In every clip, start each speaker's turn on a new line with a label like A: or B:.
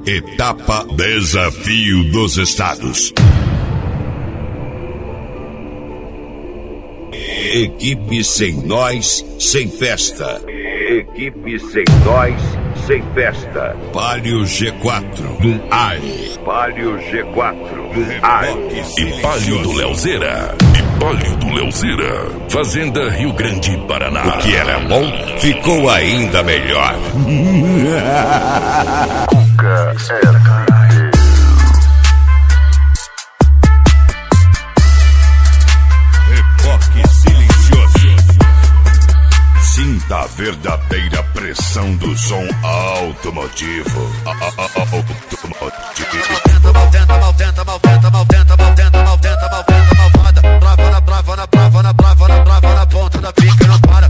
A: Etapa Desafio dos Estados. Equipe sem nós, sem festa. Equipe sem nós, sem festa. Palio G4 no ar. Palio G4 no ar.
B: E Palio do Leozeira. Fazenda Rio Grande, Paraná.
A: O que era bom ficou ainda melhor. Reboque silencioso. Sinta a verdadeira pressão do som automotivo. Trava na ponta da pica, não para.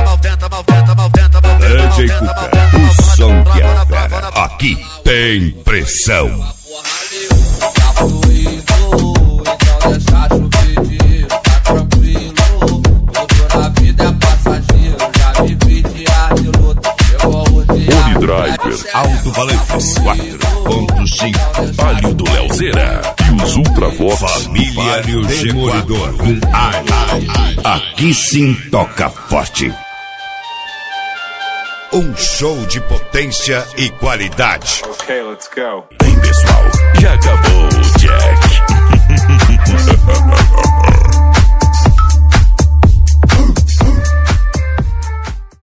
A: DJ Cuca, o som que é fera. Aqui tem pressão.
C: Tá fluindo, então deixa chover dinheiro, tá tranquilo. Tudo na vida é passageiro, já vivi de ar de luta. Eu vou rodear.
B: Unidriver
A: Alto Valentes 4.5.
B: Palio do Leozeira e os Ultravox.
A: Família Demolidor. Aqui sim toca forte. Um show de potência e qualidade.
D: Okay, let's go.
B: Bem, pessoal, já acabou, Jack.